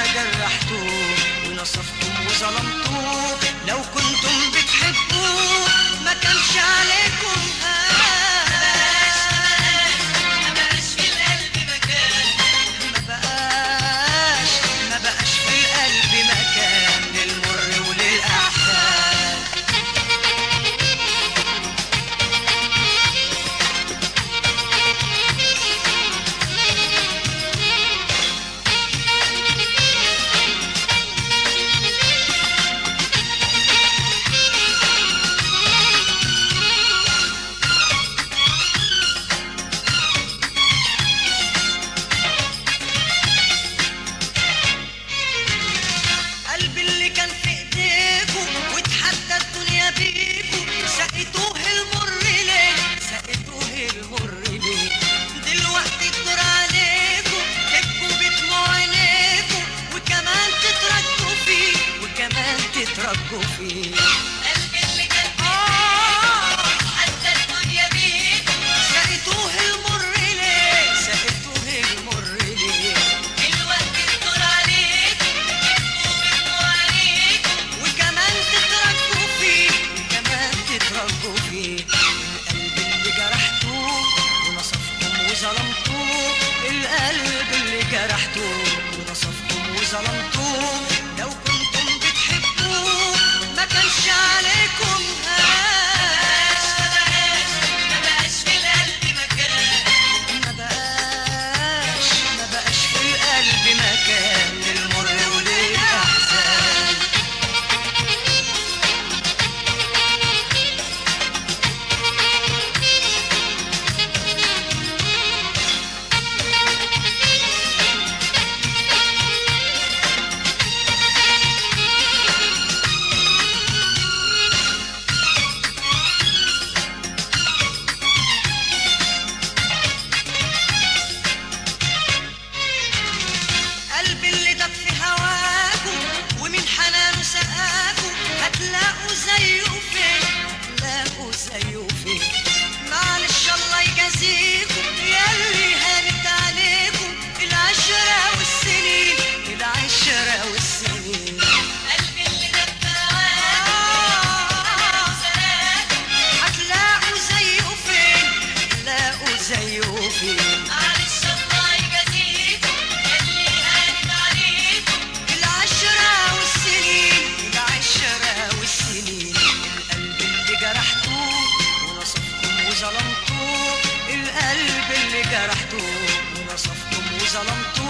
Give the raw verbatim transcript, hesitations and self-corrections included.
جرحتوه ونصفتم وظلمتوه. لو كنتم بتحبوه ما كانش عليكم ما بقاش في القلب مكان، ما بقاش ما بقاش في القلب مكان للمر وللأحزان. قلبي اللي كان في ايديكوا واتحدى الدنيا بيكوا، سقيتوه المر ليه سقيتوه المر ليه؟ دلوقتي الدور عليكوا تبكوا بدموع عينيكوا وكمان تترجوا فيه وكمان تترجوا فيه. قلبي اللي كان في آه حتى الدنيا بيك، سقيتوه المر ليه سقيتوه المر ليه؟ دلوقتي الدور عليك تبكوا بدموع عليك، وكمان تترجوا فيه وكمان تترجوا فيه. القلب اللي جرحتوه ونصفتم وظلمتوه، القلب اللي جرحتوه ونصفتم وظلمتوه. لو كنتم بتحبوه ما كانش عليكم هاش ما بقاش في القلب مكان، ما بقاش ما بقاش في القلب مكان للمر وللأحزان. قلبي اللي دب في هواكوا ومن حنانه سقاكوا، هتلاقوا زيه فين هتلاقوا زيه فين؟ معلش الله يجازيكوا ياللي هانت عليكوا العشرة والسنين العشرة والسنين. قلبي اللي دب هواك آه سلاك، هتلاقوا زيه فين هتلاقوا زيه فين؟ معلش الله يجازيكم ياللي هانت عليكم، العشرة والسنين العشرة والسنين. القلب اللي جرحتوه ونصفتم وظلمتوه، القلب اللي جرحتوه ونصفتم وظلمتوه.